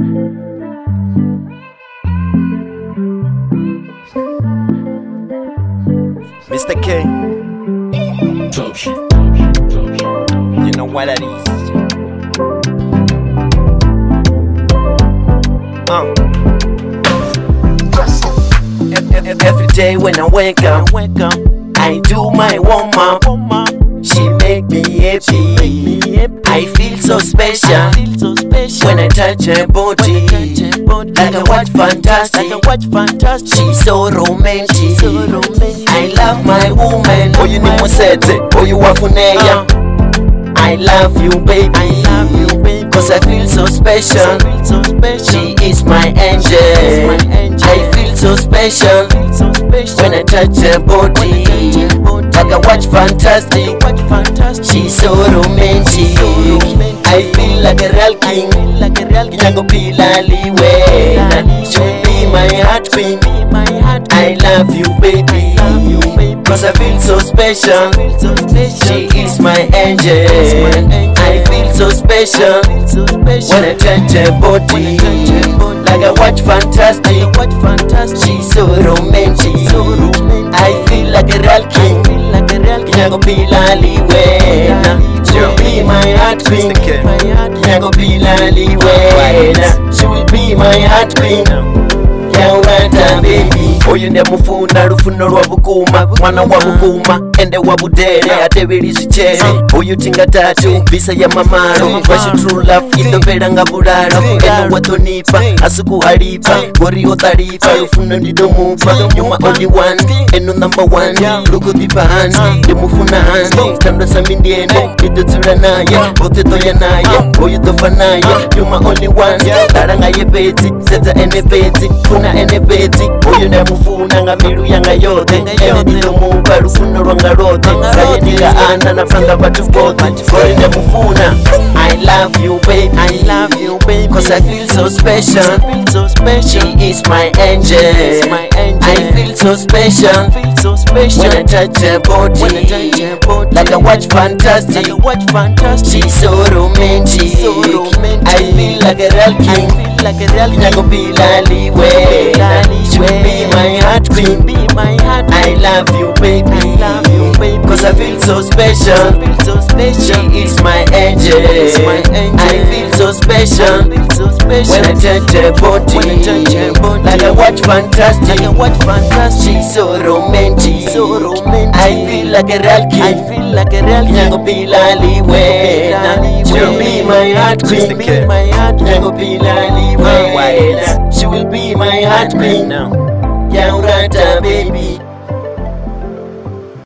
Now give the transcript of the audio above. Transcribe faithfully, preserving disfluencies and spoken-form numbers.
Mister K, you know what that is. Uh. Every day when I wake up, I do my warm up. She make me happy. I feel so special when I touch her body. Like a watch fantastic. She's so romantic. I love my woman. Oh, you need more set. Oh, you want funeya. I love you, baby. Cause I feel so special. She is my angel. I feel so special when I touch her body. Like a watch fantastic. She's so romantic. I feel like a real king. Yango pila liwe. She'll be my heart queen. I love you, baby. Cause I feel so special. She is my angel. I feel so special when I touch her body. Like a watch fantastic. She's so romantic. I feel like a real king. Yango pila liwe. She'll be my heart queen. Yango pila liwe. She will be my heart queen. Yaurata baby. Oyo ndi mufuna lufuno lwa bukuma. Mwana wa bukuma ende wa budere atebeli chichere. Oyo tinga tatu visa ya mamaro. Washi true love indopela nga bulalo. Eno watonipa asuku halipa. Gori otalipa lufuno ndido mupa. Nyuma only one eno number one. Lugu dipa hands ndi mufuna hands. Stando sami ndiene nido zura naye. Bote toya naye oyo tofa naye. Nyuma only one taranga ye beti seta ene beti. Kuna ene beti oyo ndi mufuna nga milu yanga yote. Ene ndido mupa lufuno lwanga rote. Saye ndiga ana na panga batu bote. Oyo ndi mufuna. I love you baby. I love you baby. Cause I feel so special. Feel so special. She is my angel. My angel. I feel so special. Feel so special when I touch her body. When I touch her body. Like a watch fantastic. Like a watch fantastic. She's so romantic. So romantic. I feel like a real king. I feel like a real king. Yango pila liwe. She will be my heart queen. Be my heart. I love you baby. I love you baby. Cause I feel so special. Feel so special. She is my angel. My angel. I feel so special. Feel so special when I touch her body. When I touch her body. Like a watch fantastic. Like a watch fantastic. She's so romantic. So romantic. I feel like a real king. I feel like a real king. Yango pila liwe. She will be my heart queen. Be my heart. Yango pila liwe. She will be my heart queen. Yaurata baby.